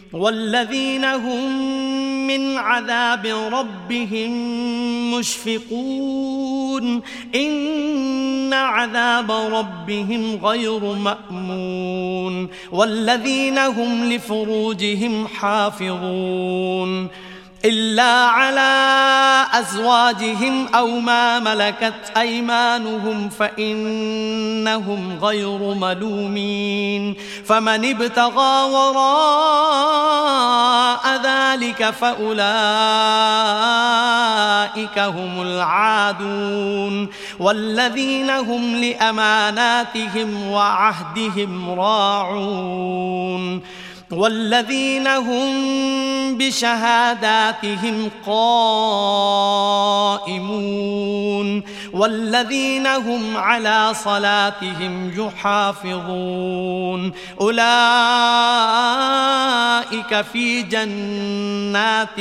والذين هم من عذاب ربهم مشفقون إن عذاب ربهم غير مأمون والذين هم لفروجهم حافظون إلا على أزواجهم أو ما ملكت أيمانهم فإنهم غير ملومين فمن ابتغى وراء ذلك فأولئك هم العادون والذين هم لأماناتهم وعهدهم راعون والذين هم بشهاداتهم قائمون والذين هم على صلاتهم يحافظون أولئك في جنات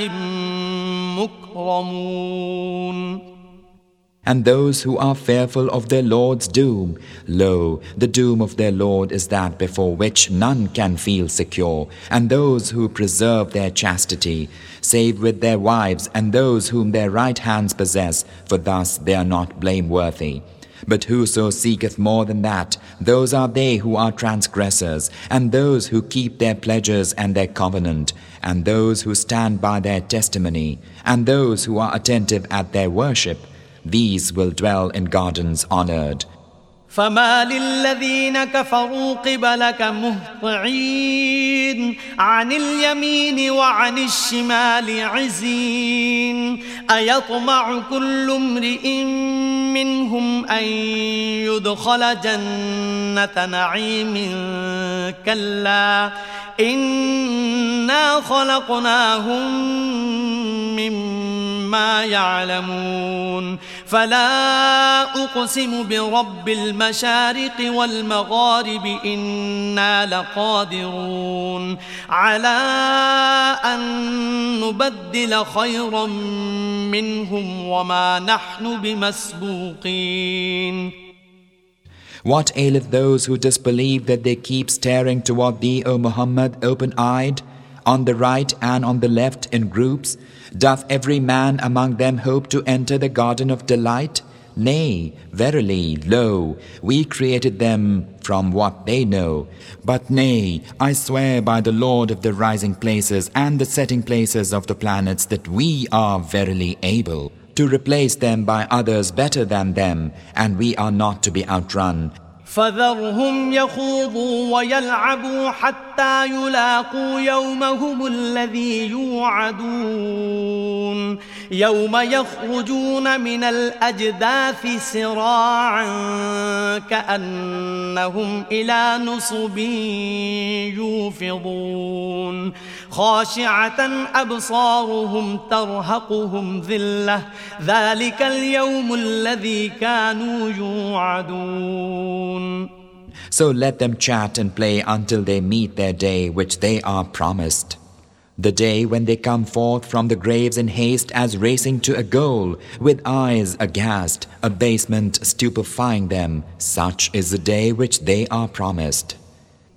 مكرمون. And those who are fearful of their Lord's doom, lo, the doom of their Lord is that before which none can feel secure. And those who preserve their chastity, save with their wives and those whom their right hands possess, for thus they are not blameworthy. But whoso seeketh more than that, those are they who are transgressors, and those who keep their pledges and their covenant, and those who stand by their testimony, and those who are attentive at their worship. These will dwell in gardens honored. فما للذين كفروا قبلك مهطعين عن اليمين وعن الشمال عزين أيطمع كل امرئ منهم أن يدخل جنة نعيم كلا إنا خلقناهم مما يعلمون فلا أقسم برب المشارق والمغارب إنا لقادرون على أن نبدل خيرا منهم وما نحن بمسبوقين. What aileth those who disbelieve that they keep staring toward thee, O Muhammad, open-eyed, on the right and on the left in groups? Doth every man among them hope to enter the garden of delight? Nay, verily, lo, we created them from what they know. But nay, I swear by the Lord of the rising places and the setting places of the planets that we are verily able to replace them by others better than them, and we are not to be outrun. فذرهم يخوضوا ويلعبوا حتى يلاقوا يومهم الذي يوعدون يوم يخرجون من الأجداث سراعا كأنهم إلى نصب يوفضون خاشعة أبصارهم ترهقهم ذلة ذلك اليوم الذي كانوا يوعدون. So let them chat and play until they meet their day which they are promised. The day when they come forth from the graves in haste as racing to a goal, with eyes aghast, abasement stupefying them, such is the day which they are promised.